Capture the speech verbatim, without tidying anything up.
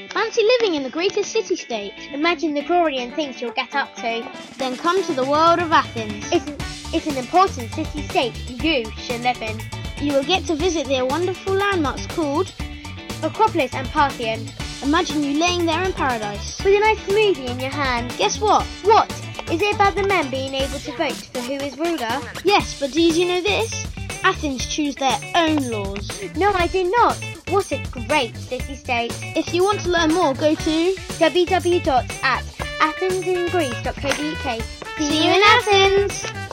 Fancy living in the greatest city-state? Imagine the glory and things you'll get up to. Then come to the world of Athens. It's an, it's an important city-state you should live in. You will get to visit their wonderful landmarks called Acropolis and Parthenon. Imagine you laying there in paradise. With a nice smoothie in your hand. Guess what? What? Is it about the men being able to vote for who is ruler? Yes, but did you know this? Athens choose their own laws. No, I did not. What a great city-state. If you want to learn more, go to w w w dot at athens in greece dot co dot u k. See you in Athens!